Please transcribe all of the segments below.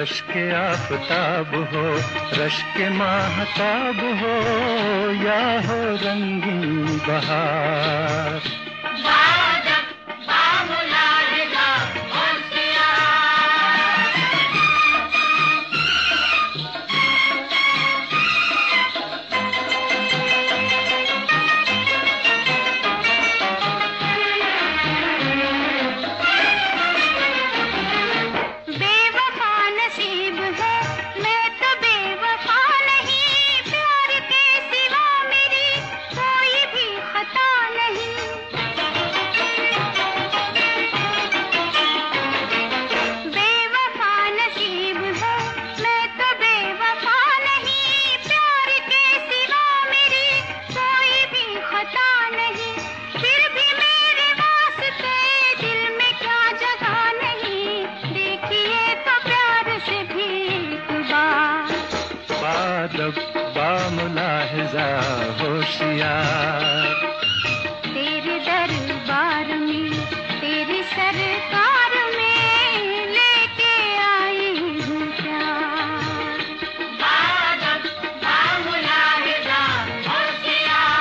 Rush के आफताब हो, rush के माहताब हो, या हो रंगीन बहार। बामुलाहिज़ा होशियार, तेरे दरबार में तेरी सरकार में लेके आई हूँ प्यार। बामुलाहिज़ा होशियार।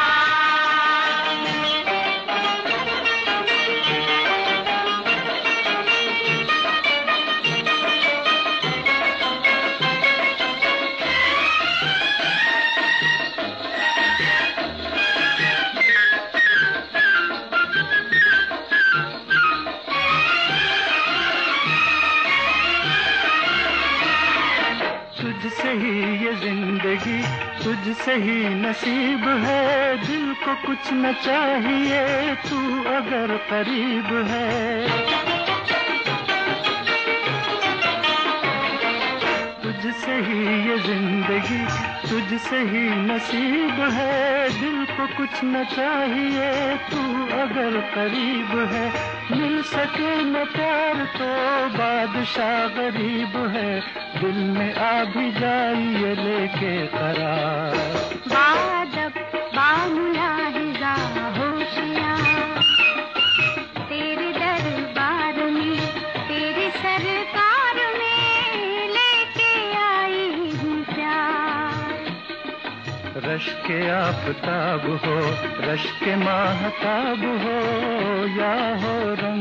तुझसे ही ये जिंदगी, तुझसे ही नसीब है, दिल को कुछ न चाहिए तू अगर करीब है। तुझसे ही ये जिंदगी, तुझसे ही नसीब है, दिल को कुछ न चाहिए तू अगर करीब है। मिल सके न प्यार तो बादशाह गरीब है, दिल में आ भी जाइए लेके करार। बादब बामुलाहिज़ा होशियार, तेरे दरबार में तेरी सरकार में लेके आई हूँ प्यार। रश के आफताब हो, रश के माहताब हो, या हो रंग